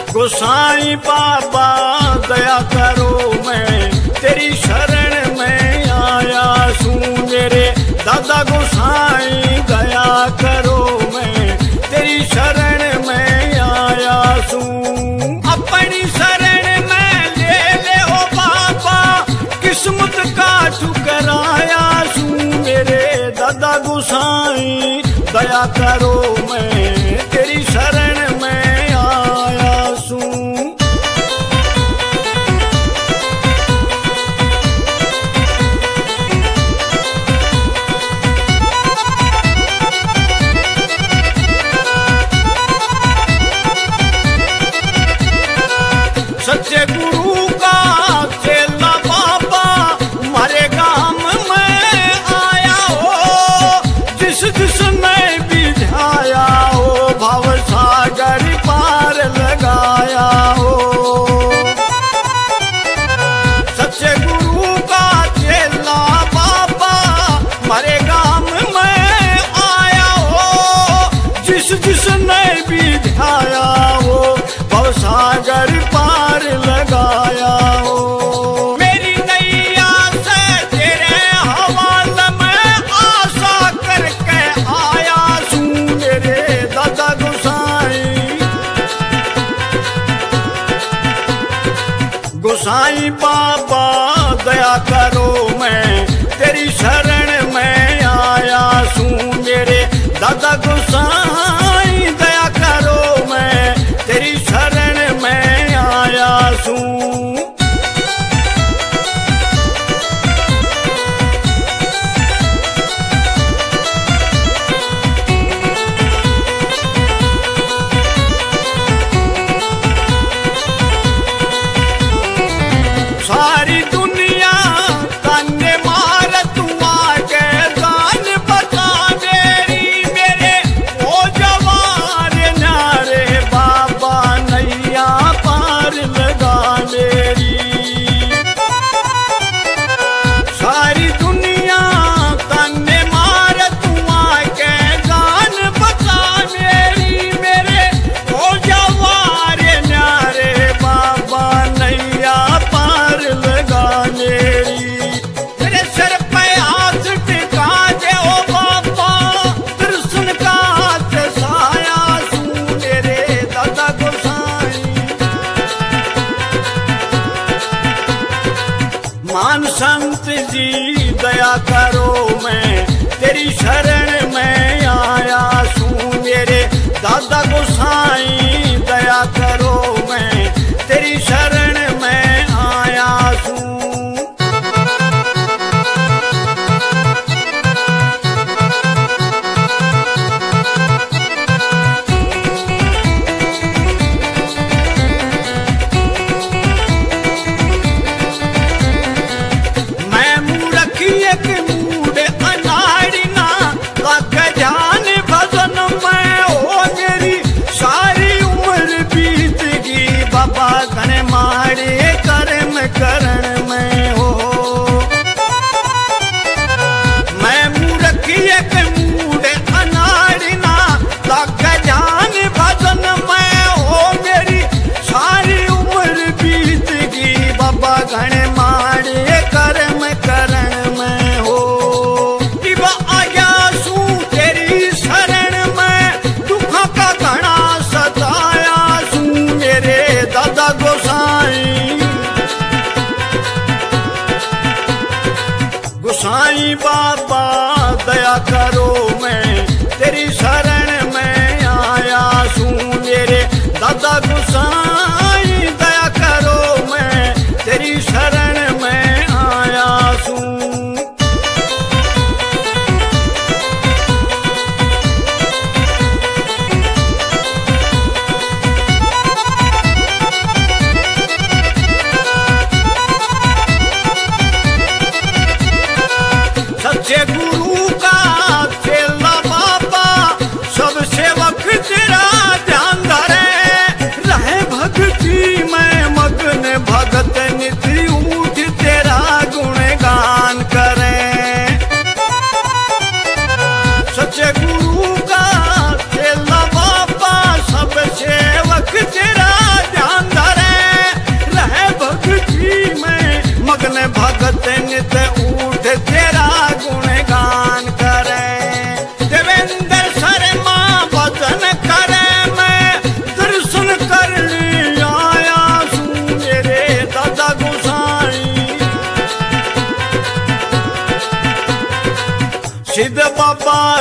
गोसाई बाबा दया करो, मैं तेरी शरण में आया हूँ। मेरे दादा गोसाई दया करो, मैं तेरी शरण में आया हूँ। अपनी शरण में ले ले हो बाबा, किस्मत का ठुकराया हूँ। मेरे दादा गोसाई दया करो, मैं तेरी शरण में आया हूँ। सच्चे गुरु का चेला बाबा हमारे गांव में आया हो, जिस जिसने बिझाया हो भव सागर पार लगाया हो। सच्चे गुरु का चेला बाबा हमारे गांव में आया हो, जिस जिसने बिझाया हो भव सागर पार लगाया हो। मेरी नैया से तेरे हवाले में आशा करके आया हूँ। मेरे दादा गोसाई गोसाई बाबा दया करो, मैं तेरी शरण में आया हूँ। मेरे दादा गोसाई दया करो, मैं तेरी शरण में आया हूँ। सारी दुनिया ताने मार तू आके जान बता मेरी। मेरे ओ जवान नारे बाबा नैया पार लगा मेरी। सारी दुनिया ताने मार तू आके जान बता मेरी। मेरे ओ जवान नारे बाबा नैया पार लगा मेरी। मेरे सर पे हाथ टिका दे ओ बाबा, दर्शन का साया हूँ। मेरे दादा गोसाई मान संत जी दया करो, मैं तेरी शरण में आया हूँ। मेरे दादा गोसाई दया करो, मैं तेरी शरण में आया हूँ। मैं मूर्ख एक मूड अनाड़ी ना लग जान भजन में हो। मेरी सारी उम्र बीत गई बाबा घने मारे कर्म करण में हो। मैं मूर्ख एक मूड अनाड़ी ना लग जान भजन में हो। मेरी सारी उम्र बीत गई बाबा घने मारे कर्म करण में हो। इब आया सू तेरी शरण में, दुखों का घना सताया सू। मेरे दादा गोसाई गोसाई बाबा दया करो, मैं तेरी शरण में आया हूँ। मेरे दादा गोसाई दया करो, मैं तेरी शरण में आया हूँ। सच्चे गुरु का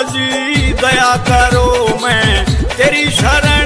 जी दया करो मैं तेरी शरण